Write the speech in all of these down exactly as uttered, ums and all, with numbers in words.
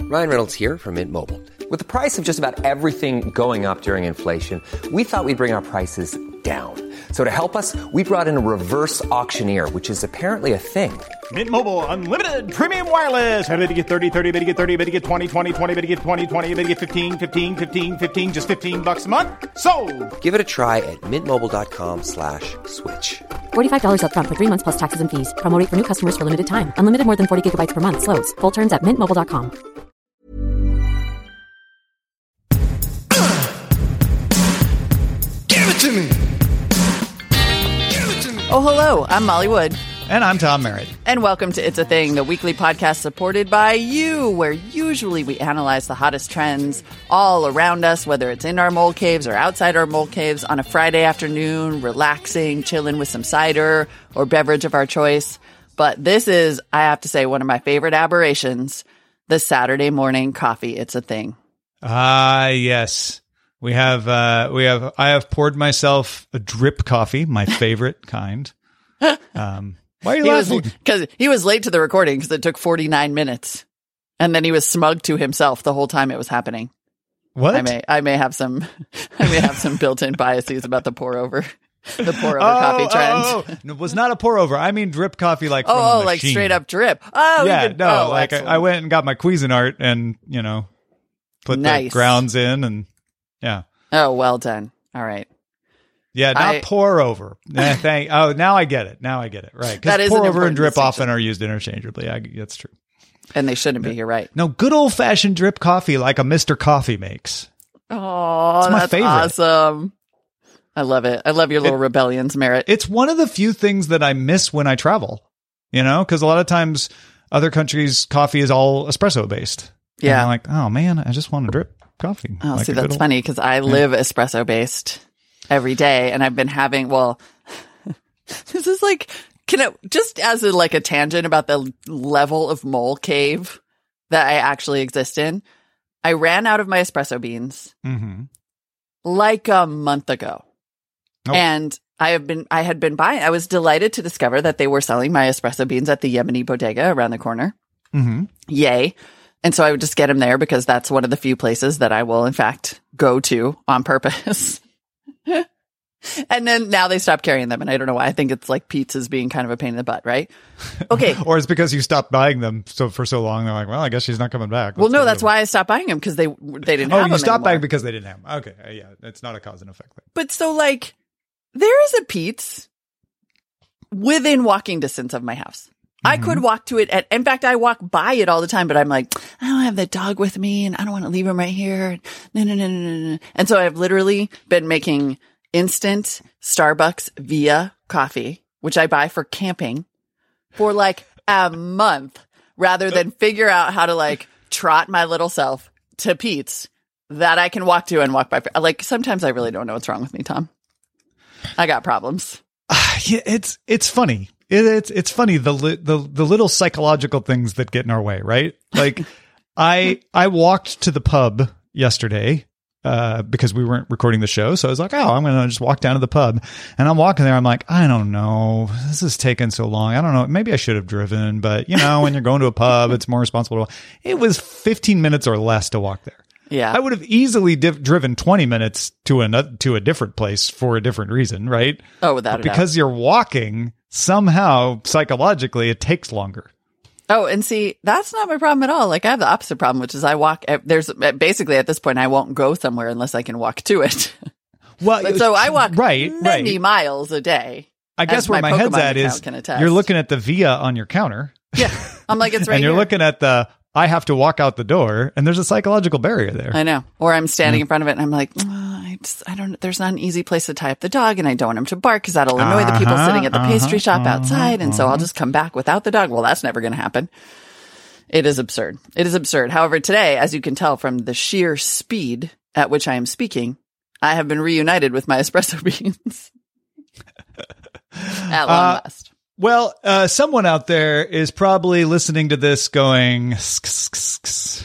Ryan Reynolds here from Mint Mobile. With the price of just about everything going up during inflation, we thought we'd bring our prices down. So to help us, we brought in a reverse auctioneer, which is apparently a thing. Mint Mobile Unlimited Premium Wireless. How to get thirty, thirty, how to get thirty, how to get twenty, twenty, twenty, how to get twenty, twenty, how to get fifteen, fifteen, fifteen, fifteen, just fifteen bucks a month? Sold! Give it a try at mintmobile.com slash switch. forty-five dollars up front for three months plus taxes and fees. Promo rate for new customers for limited time. Unlimited more than forty gigabytes per month. Slows full terms at mint mobile dot com. Give it to me. Give it to me. Oh, hello. I'm Molly Wood. And I'm Tom Merritt. And welcome to It's a Thing, the weekly podcast supported by you, where usually we analyze the hottest trends all around us, whether it's in our mole caves or outside our mole caves, on a Friday afternoon, relaxing, chilling with some cider or beverage of our choice. But this is, I have to say, one of my favorite aberrations, the Saturday morning coffee It's a Thing. Ah, yes. We have, uh, we have, I have poured myself a drip coffee, my favorite kind. Um, why are you he laughing? Because he was late to the recording because it took forty-nine minutes. And then he was smug to himself the whole time it was happening. What? I may, I may have some, I may have some built-in biases about the pour over, the pour over oh, coffee trend. Oh, oh. No, it was not a pour over. I mean drip coffee, like from oh, a oh like machine. straight up drip. Oh, yeah, even, no, oh, like I, I went and got my Cuisinart and you know put nice. the grounds in and yeah. Oh, well done. All right. Yeah, not I, pour over. Nah, thank, oh, now I get it. Now I get it. Right. Because pour over and drip often are used interchangeably. I, that's true. And they shouldn't be. You're right. No, good old fashioned drip coffee like a Mister Coffee makes. Oh, it's my that's favorite. Awesome. I love it. I love your little it, rebellions, Merritt. It's one of the few things that I miss when I travel, you know, because a lot of times other countries' coffee is all espresso based. Yeah. And I'm like, oh man, I just want a drip coffee. Oh, like see, that's old, funny because I yeah. live espresso based every day, and I've been having. Well, this is like, can it just as a, like a tangent about the level of mole cave that I actually exist in. I ran out of my espresso beans mm-hmm. like a month ago, oh. and I have been. I had been buying. I was delighted to discover that they were selling my espresso beans at the Yemeni Bodega around the corner. Mm-hmm. Yay. And so I would just get them there because that's one of the few places that I will, in fact, go to on purpose. And then now they stopped carrying them. And I don't know why. I think it's like pizzas being kind of a pain in the butt, right? Okay. Or it's because you stopped buying them so for so long. They're like, well, I guess she's not coming back. Let's well, no, that's why I stopped buying them because they they didn't oh, have them you stopped anymore. buying because they didn't have them. Okay. Uh, yeah. It's not a cause and effect thing. But so like there is a Pete's within walking distance of my house. I Mm-hmm. could walk to it. At, in fact, I walk by it all the time, but I'm like, I don't have the dog with me and I don't want to leave him right here. No, no, no, no, no, no. And so I've literally been making instant Starbucks via coffee, which I buy for camping for like a month rather than figure out how to like trot my little self to Pete's that I can walk to and walk by. Like sometimes I really don't know what's wrong with me, Tom. I got problems. Uh, yeah, it's, it's funny. It, it's it's funny the li- the the little psychological things that get in our way, right? Like I I walked to the pub yesterday uh, because we weren't recording the show, so I was like, oh, I'm gonna just walk down to the pub, and I'm walking there. I'm like, I don't know, this is taking so long. I don't know, maybe I should have driven, but you know, when you're going to a pub, it's more responsible. It was fifteen minutes or less to walk there. Yeah, I would have easily div- driven twenty minutes to another to a different place for a different reason, right? Oh, without but a doubt. because you're walking. Somehow, psychologically, it takes longer. Oh, and see, that's not my problem at all. Like, I have the opposite problem, which is I walk, there's basically at this point, I won't go somewhere unless I can walk to it. Well, but so I walk right, many right. miles a day. I guess where my, my head's at is you're looking at the Via on your counter. Yeah. I'm like, it's right And you're here. looking at the, I have to walk out the door, and there's a psychological barrier there. I know. Or I'm standing yeah. in front of it and I'm like, oh, I just, I don't, there's not an easy place to tie up the dog and I don't want him to bark because that'll annoy uh-huh, the people sitting at the pastry uh-huh, shop uh-huh, outside. And uh-huh. so I'll just come back without the dog. Well, that's never going to happen. It is absurd. It is absurd. However, today, as you can tell from the sheer speed at which I am speaking, I have been reunited with my espresso beans. At long uh, last. Well, uh, someone out there is probably listening to this going, sk-sk-sk-sk.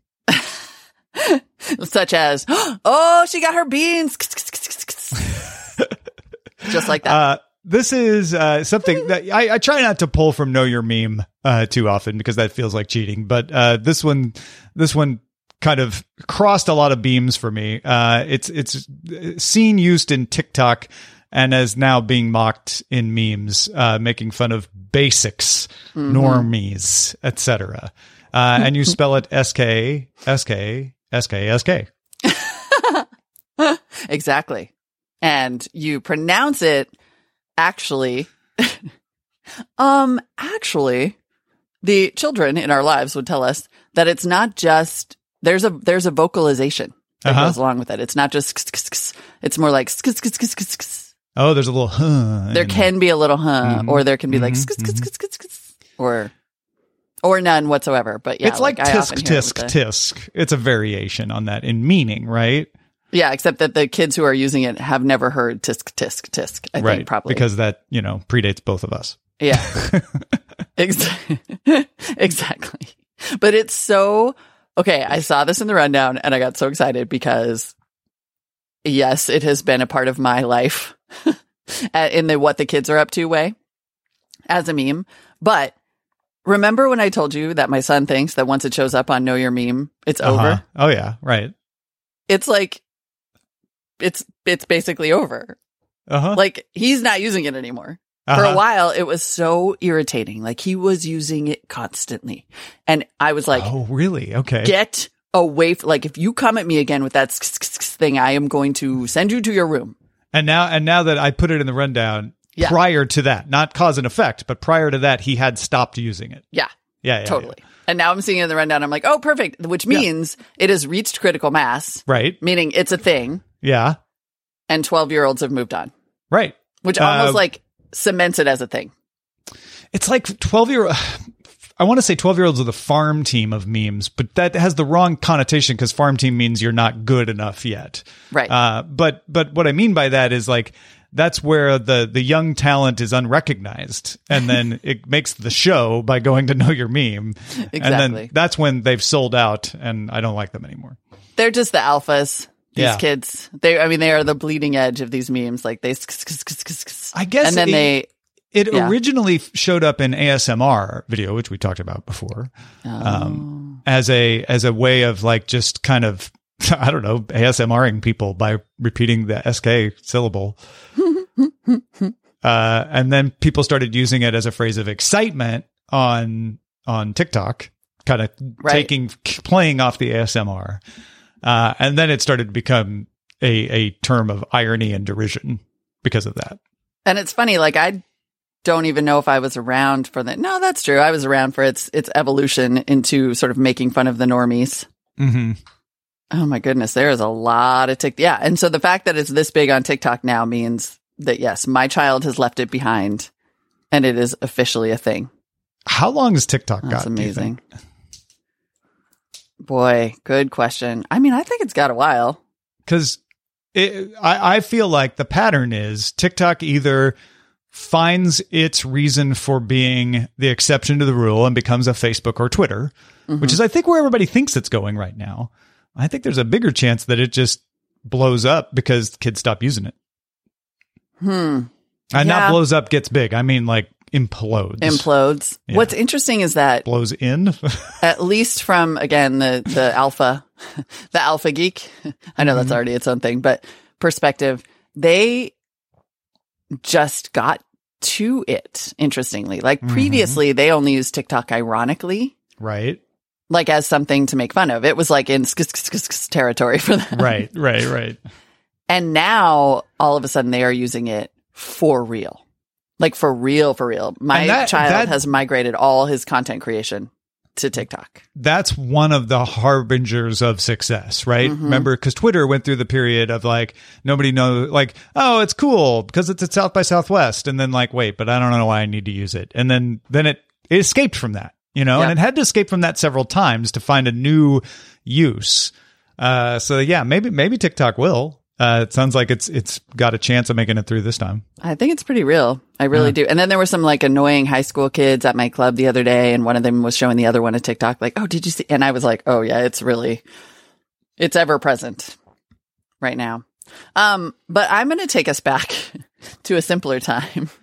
Such as, oh, she got her beans. Just like that. Uh, this is uh, something that I, I try not to pull from Know Your Meme uh, too often because that feels like cheating. But uh, this one, this one kind of crossed a lot of beams for me. Uh, it's it's seen used in TikTok and is now being mocked in memes, uh, making fun of basics, mm-hmm. normies, et cetera. Uh, and you spell it S K S K S K S K. Exactly. And you pronounce it actually. um, actually, the children in our lives would tell us that it's not just there's a there's a vocalization that uh-huh. goes along with it. It's not just it's more like oh, there's a little huh. There can be a little huh, mm-hmm. or there can be like mm-hmm. or or none whatsoever. But yeah, it's like, like tisk tisk tisk. It's a variation on that in meaning, right? Yeah, except that the kids who are using it have never heard tisk, tisk, tisk, I right, think probably. Because that, you know, predates both of us. Yeah. Exactly. Exactly. But it's so, okay, I saw this in the rundown and I got so excited because, yes, it has been a part of my life in the what the kids are up to way as a meme. But remember when I told you that my son thinks that once it shows up on Know Your Meme, it's uh-huh. over? Oh, yeah, right. It's like, It's it's basically over. Uh-huh. Like, he's not using it anymore. Uh-huh. For a while, it was so irritating. Like, he was using it constantly. And I was like, oh, really? Okay. Get away. F- like, if you come at me again with that thing, I am going to send you to your room. And now, and now that I put it in the rundown, yeah. prior to that, not cause and effect, but prior to that, he had stopped using it. Yeah. Yeah, yeah totally. Yeah. And now I'm seeing it in the rundown. I'm like, oh, perfect. Which means yeah. it has reached critical mass. Right. Meaning it's a thing. Yeah. And twelve-year-olds have moved on. Right. Which almost uh, like cements it as a thing. It's like twelve-year-old... I want to say twelve-year-olds are the farm team of memes, but that has the wrong connotation because farm team means you're not good enough yet. Right. Uh, but but what I mean by that is like that's where the, the young talent is unrecognized. And then it makes the show by going to Know Your Meme. Exactly. And then that's when they've sold out and I don't like them anymore. They're just the alphas. These yeah. kids, they, I mean, they are the bleeding edge of these memes. Like they, I guess, and then it, they, it yeah. originally showed up in A S M R video, which we talked about before, oh. um, as a, as a way of like, just kind of, I don't know, ASMRing people by repeating the S K syllable. uh, and then people started using it as a phrase of excitement on, on TikTok, kind of right. taking, playing off the A S M R. Uh, and then it started to become a, a term of irony and derision because of that. And it's funny, like I don't even know if I was around for that. No, that's true. I was around for its its evolution into sort of making fun of the normies. Mm-hmm. Oh my goodness, there is a lot of TikTok. Yeah, and so the fact that it's this big on TikTok now means that yes, my child has left it behind, and it is officially a thing. How long has TikTok got? That's amazing. Boy, good question. I mean, I think it's got a while. Because I, I feel like the pattern is TikTok either finds its reason for being the exception to the rule and becomes a Facebook or Twitter, mm-hmm. which is, I think, where everybody thinks it's going right now. I think there's a bigger chance that it just blows up because kids stop using it. Hmm. And yeah. not blows up, gets big. I mean, like, implodes. Implodes. Yeah. What's interesting is that blows in. At least from again the the alpha, the alpha geek. I know mm-hmm. that's already its own thing, but perspective. They just got to it. Interestingly, like mm-hmm. previously, they only used TikTok ironically, right? Like as something to make fun of. It was like in territory for them, right? Right? Right? And now all of a sudden they are using it for real. Like for real, for real. My that, child that, has migrated all his content creation to TikTok. That's one of the harbingers of success, right? Mm-hmm. Remember, because Twitter went through the period of like, nobody knows, like, oh, it's cool because it's at South by Southwest. And then like, wait, but I don't know why I need to use it. And then, then it, it escaped from that, you know, yep. and it had to escape from that several times to find a new use. Uh, so yeah, maybe, maybe TikTok will. Uh, it sounds like it's it's got a chance of making it through this time. I think it's pretty real. I really yeah. do. And then there were some like annoying high school kids at my club the other day, and one of them was showing the other one a TikTok, like, "Oh, did you see?" And I was like, "Oh yeah, it's really, it's ever present right now." Um, but I'm going to take us back to a simpler time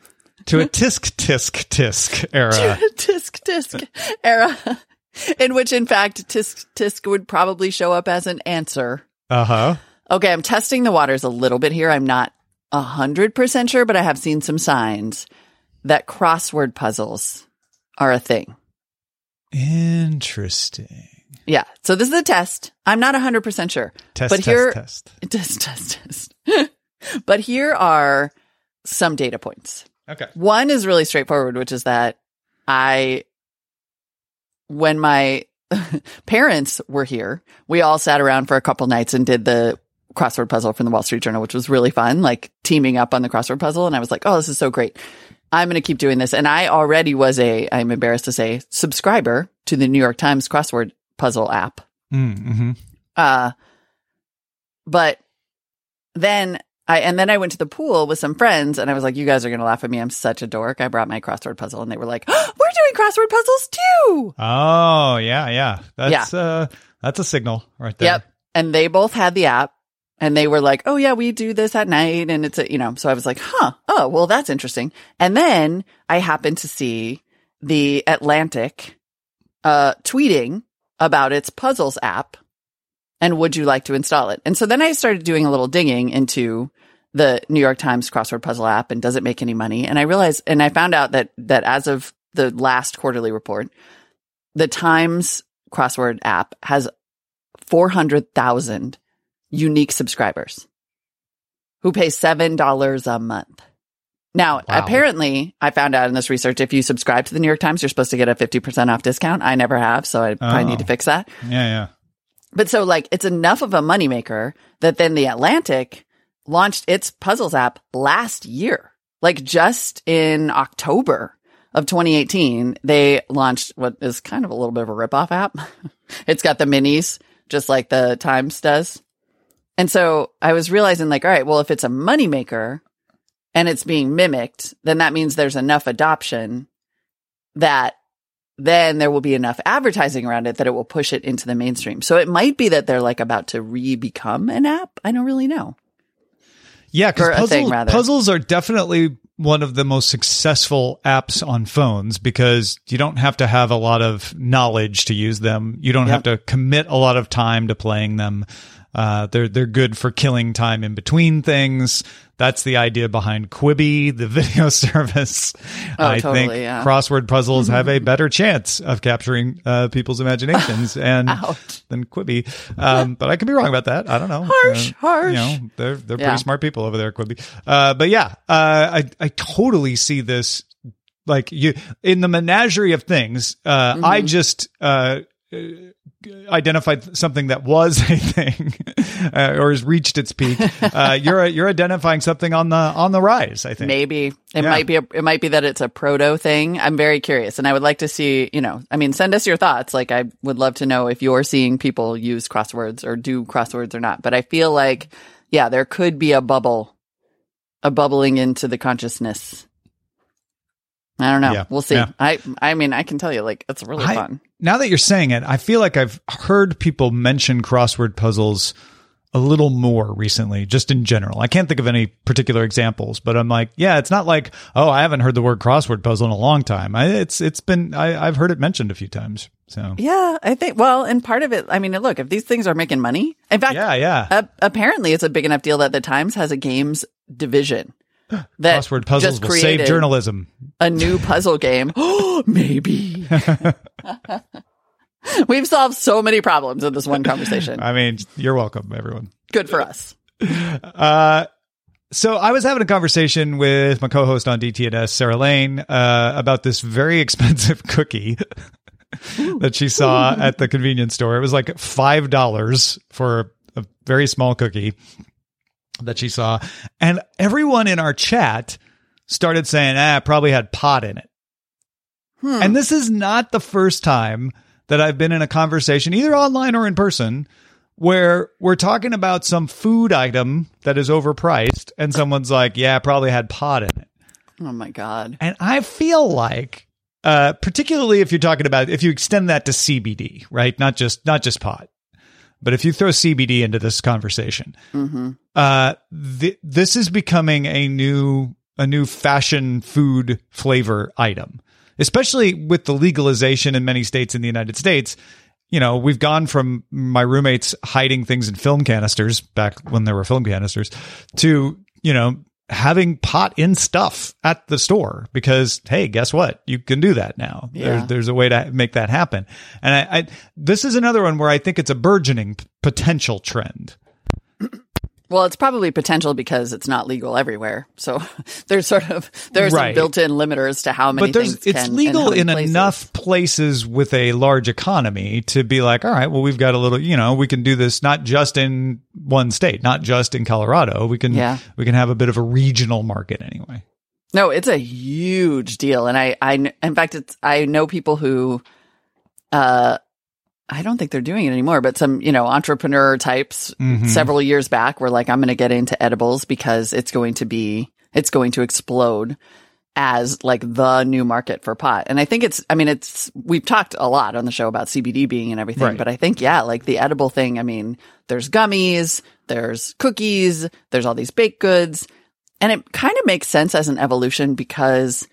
to a tisk tisk tisk era. tisk tisk era, in which, in fact, tisk tisk would probably show up as an answer. Uh huh. Okay, I'm testing the waters a little bit here. I'm not a hundred percent sure, but I have seen some signs that crossword puzzles are a thing. Interesting. Yeah. So this is a test. I'm not a hundred percent sure. Test, but test, here, test. Test, test, test. But here are some data points. Okay. One is really straightforward, which is that I, when my parents were here, we all sat around for a couple nights and did the crossword puzzle from the Wall Street Journal, which was really fun, like teaming up on the crossword puzzle. And I was like, oh, this is so great. I'm going to keep doing this. And I already was a, I'm embarrassed to say, subscriber to the New York Times crossword puzzle app. Mm-hmm. Uh, but then I, and then I went to the pool with some friends and I was like, you guys are going to laugh at me. I'm such a dork. I brought my crossword puzzle and they were like, oh, we're doing crossword puzzles too. Oh, yeah, yeah. That's, Yeah. uh, that's a signal right there. Yep. And they both had the app and they were like, oh yeah, we do this at night. And it's a, you know, so I was like, huh, oh, well, that's interesting. And then I happened to see the Atlantic, uh, tweeting about its puzzles app and would you like to install it? And so then I started doing a little digging into the New York Times crossword puzzle app and does it make any money? And I realized, and I found out that, that as of the last quarterly report, the Times crossword app has four hundred thousand unique subscribers who pay seven dollars a month. Now, Wow. apparently, I found out in this research, if you subscribe to the New York Times, you're supposed to get a fifty percent off discount. I never have, so I probably Oh. need to fix that. Yeah, yeah. But so, like, it's enough of a moneymaker that then the Atlantic launched its puzzles app last year. Like, just in October of twenty eighteen, they launched what is kind of a little bit of a ripoff app. It's got the minis, just like the Times does. And so I was realizing, like, all right, well, if it's a moneymaker and it's being mimicked, then that means there's enough adoption that then there will be enough advertising around it that it will push it into the mainstream. So it might be that they're like about to re-become an app. I don't really know. Yeah, Or because a puzzles, thing, rather. puzzles are definitely one of the most successful apps on phones because you don't have to have a lot of knowledge to use them. You don't Yep. have to commit a lot of time to playing them. Uh, they're they're good for killing time in between things. That's the idea behind Quibi, the video service. Oh, I totally, think yeah. crossword puzzles have a better chance of capturing uh, people's imaginations and Ouch. than Quibi. Um, but I could be wrong about that. I don't know. Harsh, Uh, harsh. You know, they're they're Yeah. pretty smart people over there at Quibi. Uh, but yeah, uh, I I totally see this. Like you in the menagerie of things. Uh, Mm-hmm. I just uh, uh, identified something that was a thing uh, or has reached its peak. Uh, you're you're identifying something on the on the rise. I think Maybe it Yeah. might be a, it might be that it's a proto thing. I'm very curious, and I would like to see. You know, I mean, send us your thoughts. Like, I would love to know if you're seeing people use crosswords or do crosswords or not. But I feel like, yeah, there could be a bubble, a bubbling into the consciousness. I don't know. Yeah. We'll see. Yeah. I I mean, I can tell you, like, it's really I- fun. Now that you're saying it, I feel like I've heard people mention crossword puzzles a little more recently, just in general. I can't think of any particular examples, but I'm like, yeah, it's not like, oh, I haven't heard the word crossword puzzle in a long time. I, it's it's been I, I've heard it mentioned a few times. So Yeah, I think. Well, and part of it, I mean, look, if these things are making money, in fact, yeah, yeah. Uh, apparently, it's a big enough deal that the Times has a games division that Crossword puzzles just will created save journalism. a new puzzle game. Oh, maybe. We've solved so many problems in this one conversation. I mean, you're welcome, everyone. Good for us. Uh, so I was having a conversation with my co-host on D T N S, Sarah Lane, uh, about this very expensive cookie that she saw at the convenience store. It was like five dollars for a very small cookie that she saw. And everyone in our chat started saying, ah, it probably had pot in it. Hmm. And this is not the first time that I've been in a conversation, either online or in person, where we're talking about some food item that is overpriced and someone's like, yeah, it probably had pot in it. Oh my God. And I feel like, uh, particularly if you're talking about, if you extend that to C B D, right? Not just, not just pot, but if you throw C B D into this conversation, Mm-hmm. uh, th- this is becoming a new a new fashion food flavor item, especially with the legalization in many states in the United States. You know, we've gone from my roommates hiding things in film canisters back when there were film canisters to, you know, having pot in stuff at the store because, hey, guess what? You can do that now. Yeah. There's, there's a way to make that happen. And I, I, this is another one where I think it's a burgeoning p- potential trend. Well, it's probably potential because it's not legal everywhere. So there's sort of there's Right. some built-in limiters to how many But there's, things it's can legal in, in how many places. enough places with a large economy to be like, all right, well, we've got a little, you know, we can do this not just in one state, not just in Colorado. We can, Yeah. we can have a bit of a regional market anyway. No, it's a huge deal, and I, I, in fact, it's I know people who, uh, I don't think they're doing it anymore, but some, you know, entrepreneur types Mhm. several years back were like, I'm going to get into edibles because it's going to be, it's going to explode as like the new market for pot. And I think it's, I mean, it's, we've talked a lot on the show about C B D being and everything, Right. but I think, yeah, like the edible thing, I mean, there's gummies, there's cookies, there's all these baked goods. And it kind of makes sense as an evolution because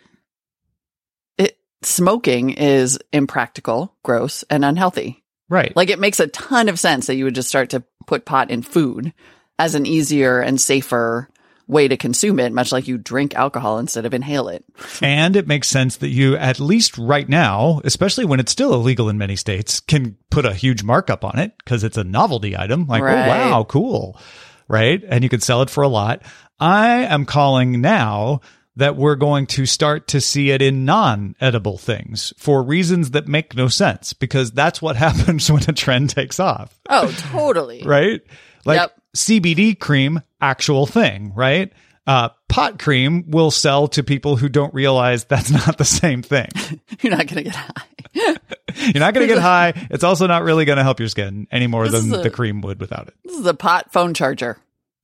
it, smoking is impractical, gross, and unhealthy. Right. Like it makes a ton of sense that you would just start to put pot in food as an easier and safer way to consume it, much like you drink alcohol instead of inhale it. And it makes sense that you, at least right now, especially when it's still illegal in many states, can put a huge markup on it because it's a novelty item. Like, Right. oh, wow, cool. Right. And you could sell it for a lot. I am calling now that we're going to start to see it in non-edible things for reasons that make no sense, because that's what happens when a trend takes off. Oh, totally. Right? Like Yep. C B D cream, actual thing, right? Uh, pot cream will sell to people who don't realize that's not the same thing. You're not going to get high. You're not going to get high. It's also not really going to help your skin any more This than is a- the cream would without it. This is a pot phone charger.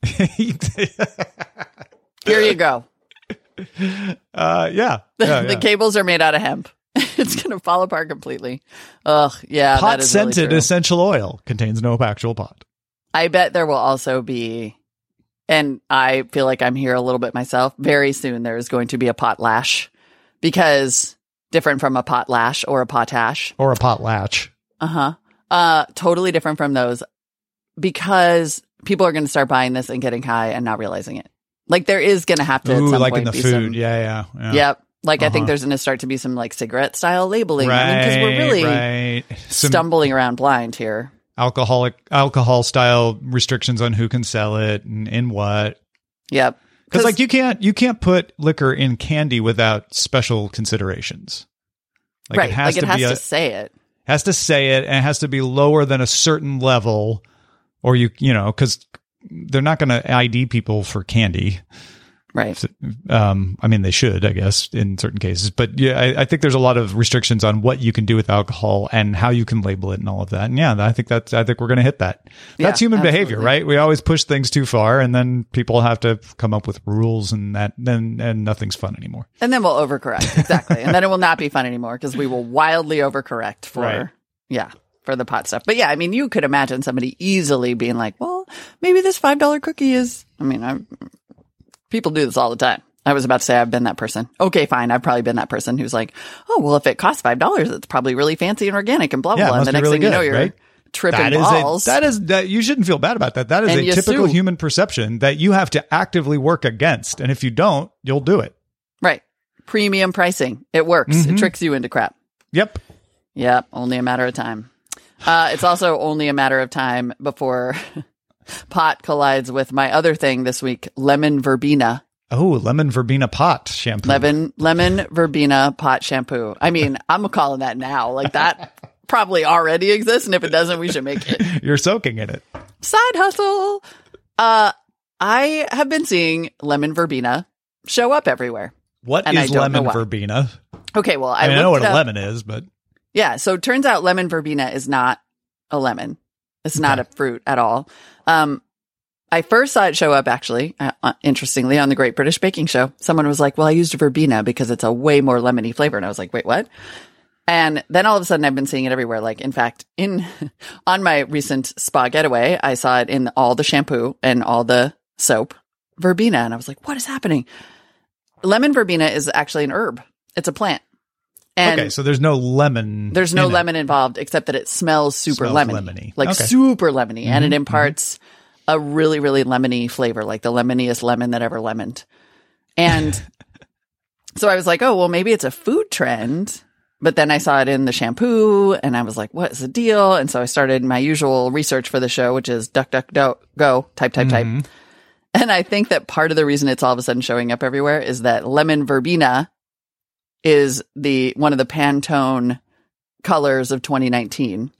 Here you go. uh, yeah. The, yeah, the yeah. cables are made out of hemp. It's going to fall apart completely. Ugh, yeah. that Pot is really scented true. essential oil contains no actual pot. I bet there will also be, and I feel like I'm here a little bit myself, very soon there is going to be a pot lash, because different from a pot lash or a potash. Or a pot latch. Uh-huh. Uh, totally different from those, because people are going to start buying this and getting high and not realizing it. Like there is going to have to, at Ooh, some like point, in the be food. some- yeah, yeah. yeah. Yep. Like I Uh-huh. think there's going to start to be some like cigarette style labeling. Right, I mean, because we're really right. Some stumbling around blind here. alcoholic alcohol style restrictions on who can sell it and in what. Yep. Because like you can't you can't put liquor in candy without special considerations. Like right. it has like to it has be to a, say it. has to say it, and it has to be lower than a certain level, or you you know because they're not going to I D people for candy. Right. Um, I mean, they should, I guess, in certain cases. But yeah, I, I think there's a lot of restrictions on what you can do with alcohol and how you can label it and all of that. And yeah, I think that's, I think we're going to hit that. That's Yeah, human behavior, absolutely. right? We always push things too far, and then people have to come up with rules, and that then and nothing's fun anymore. And then we'll overcorrect. Exactly. And then it will not be fun anymore because we will wildly overcorrect for, Right. yeah, for the pot stuff. But yeah, I mean, you could imagine somebody easily being like, well, maybe this five dollar cookie is, I mean, I, people do this all the time. I was about to say I've been that person. Okay, fine. I've probably been that person who's like, oh, well, if it costs five dollars, it's probably really fancy and organic and blah, blah, Yeah, it blah. And must the be next really thing you good, know, you're right? tripping That is balls. a, that is that you shouldn't feel bad about that. That is And a you typical sue. human perception that you have to actively work against, and if you don't, you'll do it. Right. Premium pricing. It works. Mm-hmm. It tricks you into crap. Yep. Yep, only a matter of time. Uh, it's also only a matter of time before pot collides with my other thing this week, lemon verbena. Oh, lemon verbena pot shampoo. Lemon lemon verbena pot shampoo. I mean, I'm calling that now. Like that probably already exists, and if it doesn't, we should make it. You're soaking in it. Side hustle. Uh, I have been seeing lemon verbena show up everywhere. What And I is don't know lemon why. verbena? Okay, well, I, I, mean, I know looked what it a up. lemon is, but Yeah, so it turns out lemon verbena is not a lemon. It's not Okay. a fruit at all. Um, I first saw it show up, actually, uh, uh, interestingly, on the Great British Baking Show. Someone was like, well, I used verbena because it's a way more lemony flavor. And I was like, wait, what? And then all of a sudden, I've been seeing it everywhere. Like, in fact, in on my recent spa getaway, I saw it in all the shampoo and all the soap, verbena. And I was like, what is happening? lemon verbena is actually an herb. It's a plant. And okay, so there's no lemon. There's no in lemon it. involved, except that it smells super Smells lemony, lemony. like Okay. super lemony, and Mm-hmm, it imparts a really, really lemony flavor, like the lemoniest lemon that ever lemoned. And so I was like, oh, well, maybe it's a food trend. But then I saw it in the shampoo, and I was like, what is the deal? And so I started my usual research for the show, which is duck, duck, do, go, type, type, Mm-hmm. type. And I think that part of the reason it's all of a sudden showing up everywhere is that lemon verbena is the one of the Pantone colors of twenty nineteen.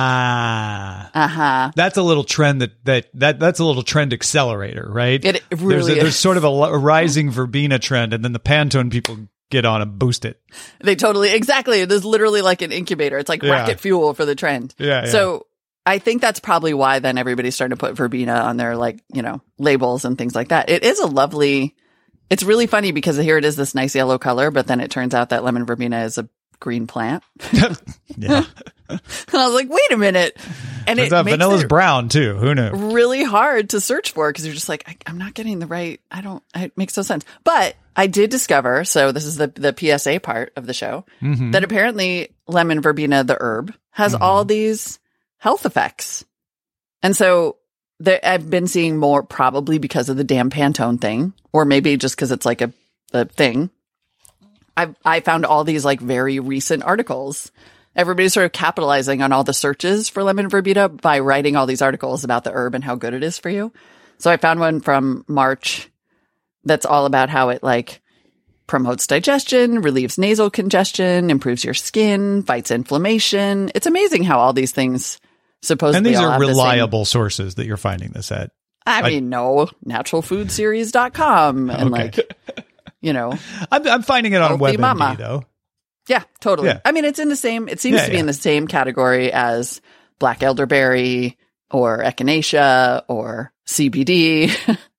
Ah. Uh-huh. That's a little trend that, that, that that's a little trend accelerator, right? It really there's, a, is. there's sort of a, a rising verbena trend, and then the Pantone people get on and boost it. They totally, exactly. There's literally like an incubator. It's like Yeah. rocket fuel for the trend. Yeah, yeah. So I think that's probably why then everybody's starting to put verbena on their like, you know, labels and things like that. It is a lovely, it's really funny because here it is this nice yellow color, but then it turns out that lemon verbena is a green plant. Yeah. And I was like, wait a minute. And Turns it out makes vanilla's it brown too. Who knew? really hard to search for because you're just like, I, I'm not getting the right, I don't, it makes no sense. But I did discover, so this is the, the P S A part of the show, Mm-hmm. that apparently lemon verbena, the herb, has Mm-hmm. all these health effects. And so there, I've been seeing more probably because of the damn Pantone thing, or maybe just because it's like a, a thing. I I found all these like very recent articles. Everybody's sort of capitalizing on all the searches for lemon verbena by writing all these articles about the herb and how good it is for you. So I found one from March that's all about how it like promotes digestion, relieves nasal congestion, improves your skin, fights inflammation. It's amazing how all these things supposedly And these all are have the same- reliable sources that you're finding this at. I I- mean, no, natural food series dot com and Okay. like, you know, I'm, I'm finding it on Healthy WebMD mama. though. yeah, totally. Yeah. I mean, it's in the same, it seems Yeah, to be yeah. in the same category as black elderberry or echinacea or C B D.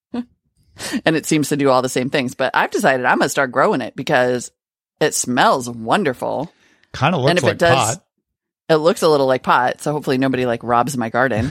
And it seems to do all the same things. But I've decided I'm going to start growing it because it smells wonderful. Kind of And looks if like it does, pot. it looks a little like pot. So hopefully nobody like robs my garden.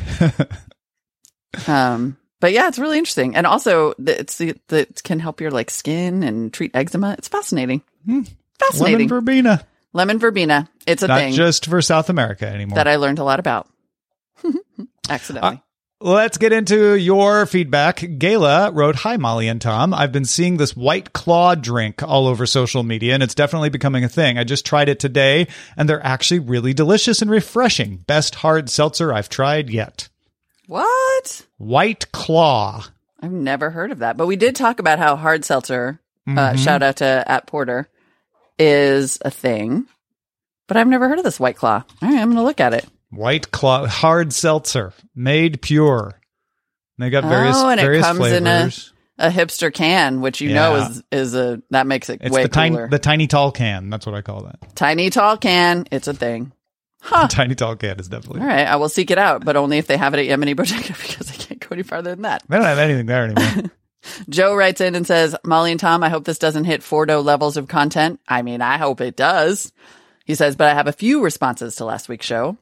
um, but yeah, it's really interesting. And also the- it's the, the, it can help your like skin and treat eczema. It's fascinating. Hmm. Lemon Fascinating. verbena. Lemon verbena. It's a Not thing just for South America anymore. that I learned a lot about. Accidentally. Let's get into your feedback. Gayla wrote, "Hi, Molly and Tom. I've been seeing this White Claw drink all over social media, and it's definitely becoming a thing. I just tried it today, and they're actually really delicious and refreshing. Best hard seltzer I've tried yet. What? White Claw. I've never heard of that. But we did talk about how hard seltzer, uh, Mm-hmm. shout out to at Porter, is a thing. But I've never heard of this White Claw. All right, I'm going to look at it. White Claw hard seltzer, made pure. They got various Oh, and it various comes flavors. in a- A hipster can, which you know Yeah. is is a that makes it it's way the tiny cooler. the tiny tall can. That's what I call that. Tiny tall can, it's a thing. The tiny tall can is definitely. All right, I will seek it out, but only if they have it at Yemeni Bodega because I can't go any farther than that. They don't have anything there anymore. Joe writes in and says, Molly and Tom, I hope this doesn't hit Fordo levels of content. I mean, I hope it does. He says, but I have a few responses to last week's show.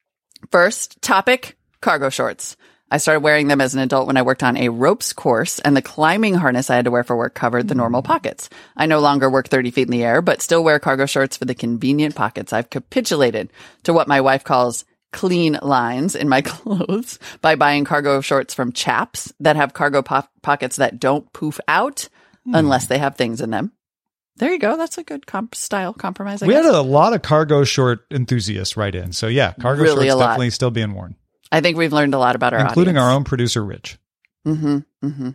First topic, cargo shorts. I started wearing them as an adult when I worked on a ropes course, and the climbing harness I had to wear for work covered the normal pockets. I no longer work thirty feet in the air, but still wear cargo shorts for the convenient pockets. I've capitulated to what my wife calls clean lines in my clothes by buying cargo shorts from Chaps that have cargo po- pockets that don't poof out unless they have things in them. There you go. That's a good comp- style compromise, I We guess. had a lot of cargo short enthusiasts write in. So yeah, cargo Really shorts a lot. definitely still being worn, I think we've learned a lot about our including audience. our own producer, Rich. Mm-hmm. Mm-hmm.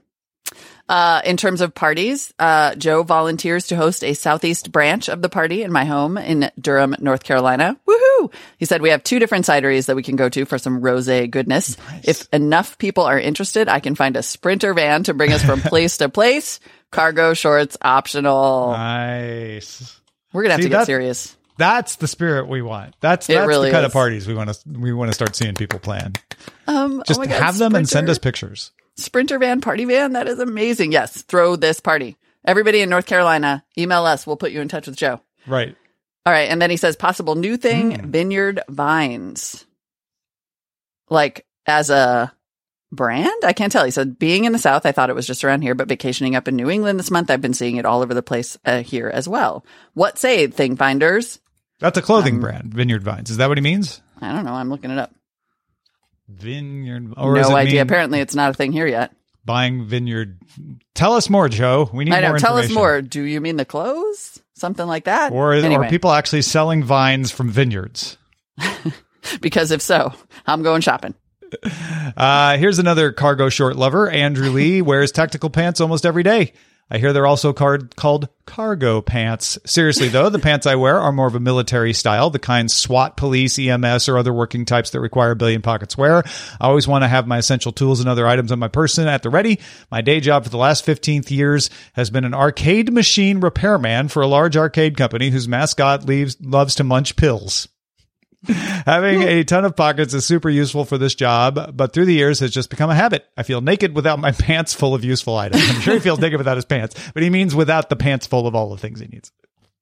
Uh, in terms of parties, uh, Joe volunteers to host a Southeast branch of the party in my home in Durham, North Carolina. Woohoo! He said we have two different cideries that we can go to for some rosé goodness. If enough people are interested, I can find a Sprinter van to bring us from place to place. Cargo shorts optional. Nice. We're gonna have See, to get that- serious. That's the spirit we want. That's It that's really the kind is. of parties we want to we want to start seeing people plan. Um, Just oh my God, have them and send Sprinter. us pictures. Sprinter van, party van. That is amazing. Yes. Throw this party. Everybody in North Carolina, email us. We'll put you in touch with Joe. Right. All right. And then he says possible new thing, Mm. vineyard vines. Like as a brand? I can't tell. He said, being in the South, I thought it was just around here, but vacationing up in New England this month, I've been seeing it all over the place uh, here as well. What say, Thing Finders? That's a clothing Um, brand, Vineyard Vines. Is that what he means? I don't know. I'm looking it up. Vineyard. Or does No it idea. mean Apparently, it's not a thing here yet. buying vineyard. Tell us more, Joe. We need I know. more Tell us information. more. Do you mean the clothes? Something like that? Or, anyway, or people actually selling vines from vineyards. because if so, I'm going shopping. Uh, here's another cargo short lover. Andrew Lee wears tactical pants almost every day. I hear they're also card- called cargo pants. Seriously, though, the pants I wear are more of a military style, the kind SWAT, police, E M S, or other working types that require a billion pockets wear. I always want to have my essential tools and other items on my person at the ready. My day job for the last fifteen years has been an arcade machine repairman for a large arcade company whose mascot leaves, loves to munch pills. Having a ton of pockets is super useful for this job, but through the years has just become a habit. I feel naked without my pants full of useful items. I'm sure he feels naked without his pants, but he means without the pants full of all the things he needs.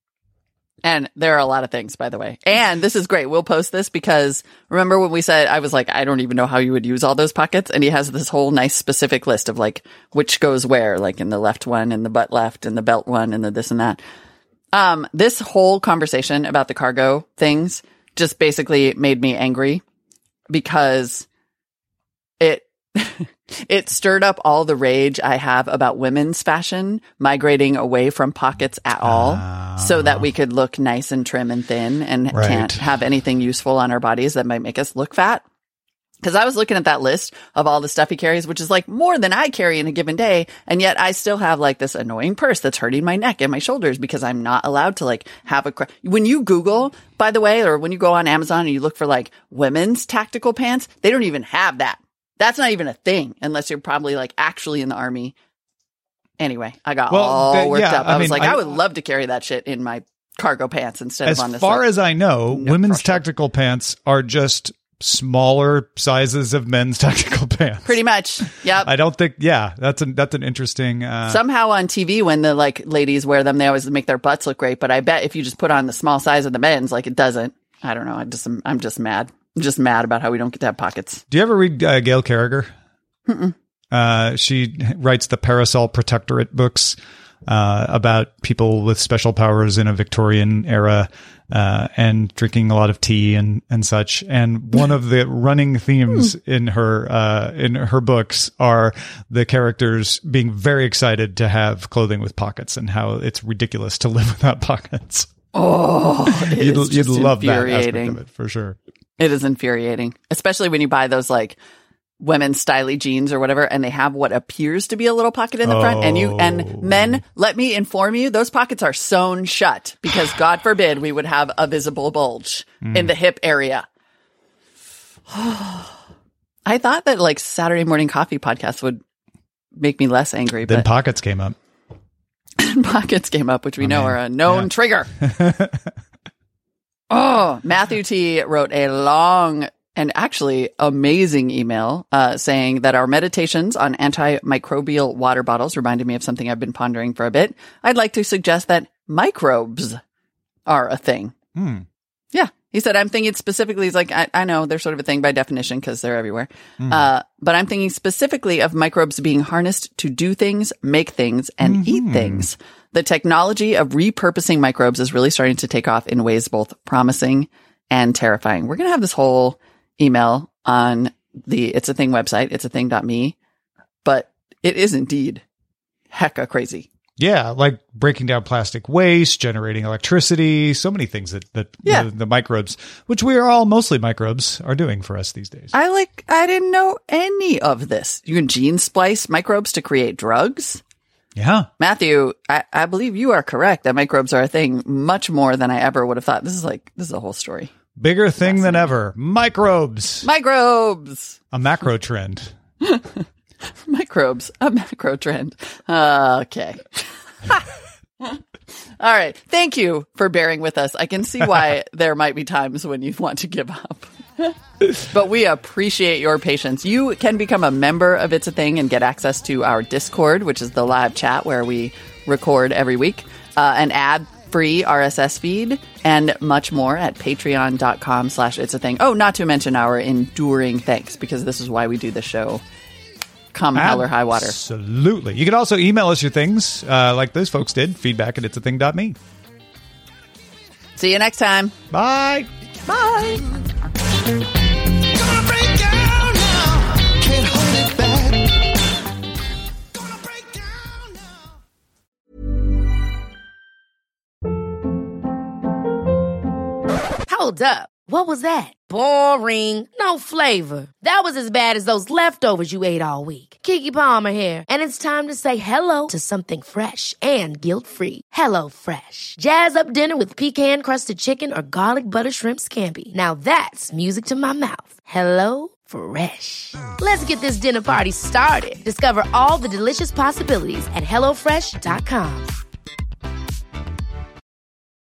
And there are a lot of things, by the way. And this is great. We'll post this because remember when we said, I was like, I don't even know how you would use all those pockets. And he has this whole nice specific list of like, which goes where, like in the left one and the butt left and the belt one and the this and that. Um, this whole conversation about the cargo things just basically made me angry because it it stirred up all the rage I have about women's fashion migrating away from pockets at all Ah. so that we could look nice and trim and thin and Right. can't have anything useful on our bodies that might make us look fat. Because I was looking at that list of all the stuff he carries, which is like more than I carry in a given day. And yet I still have like this annoying purse that's hurting my neck and my shoulders because I'm not allowed to like have a, cra- when you Google, by the way, or when you go on Amazon and you look for like women's tactical pants, they don't even have that. That's not even a thing unless you're probably like actually in the army. Anyway, I got Well, all the- worked yeah, up. I, I was mean, like, I, I- would love to carry that shit in my cargo pants instead As of on this. far like, as I know, no women's pressure. tactical pants are just smaller sizes of men's tactical pants. Pretty much. Yep. I don't think, yeah, that's an, that's an interesting, uh, Somehow on T V, when the like ladies wear them, they always make their butts look great. But I bet if you just put on the small size of the men's, like it doesn't. I don't know. I just, I'm just mad. I'm just mad about how we don't get to have pockets. do you ever read uh, Gail Carriger? Mm-mm. Uh, she writes the Parasol Protectorate books, uh, about people with special powers in a Victorian era, uh, and drinking a lot of tea and, and such. And one of the running themes in her, uh, in her books are the characters being very excited to have clothing with pockets and how it's ridiculous to live without pockets. Oh, it You'd, is you'd just love that aspect infuriating. of it for sure. It is infuriating, especially when you buy those like women's styly jeans or whatever, and they have what appears to be a little pocket in the front. And you and men, let me inform you, those pockets are sewn shut because God forbid we would have a visible bulge in the hip area. I thought that like Saturday morning coffee podcast would make me less angry, Then but pockets came up. pockets came up, which we know mean, are a known yeah. trigger. Oh, Matthew T wrote a long and actually amazing email uh, saying that our meditations on antimicrobial water bottles reminded me of something I've been pondering for a bit. I'd like to suggest that microbes are a thing. Hmm. Yeah. He said, I'm thinking specifically, he's like, I, I know they're sort of a thing by definition because they're everywhere. Mm. Uh, but I'm thinking specifically of microbes being harnessed to do things, make things, and Mm-hmm. eat things. The technology of repurposing microbes is really starting to take off in ways both promising and terrifying. We're going to have this whole email on the It's a Thing website, it's a thing dot me, but it is indeed hecka crazy. Yeah, like breaking down plastic waste, generating electricity, so many things that, that Yeah. the, the microbes, which we are all mostly microbes, are doing for us these days. I like, I didn't know any of this. You can gene splice microbes to create drugs. Yeah. Matthew, I, I believe you are correct that microbes are a thing much more than I ever would have thought. This is like, this is a whole story. Bigger thing than ever. Microbes. Microbes! A macro trend. Microbes, a macro trend. Uh, okay. All right. Thank you for bearing with us. I can see why there might be times when you want to give up. But we appreciate your patience. You can become a member of It's a Thing and get access to our Discord, which is the live chat where we record every week, uh, an ad-free R S S feed, and much more at patreon.com slash It's a Thing. Oh, not to mention our enduring thanks, because this is why we do the show come hell or high water. Absolutely. You can also email us your things uh, like those folks did. Feedback at it's a thing dot me. See you next time. Bye. Bye. Gonna break down now. Can't hold it back. Gonna break down now. Hold up. What was that? Boring. No flavor. That was as bad as those leftovers you ate all week. Keke Palmer here. And it's time to say hello to something fresh and guilt-free. Hello Fresh. Jazz up dinner with pecan-crusted chicken or garlic butter shrimp scampi. Now that's music to my mouth. Hello Fresh. Let's get this dinner party started. Discover all the delicious possibilities at hello fresh dot com.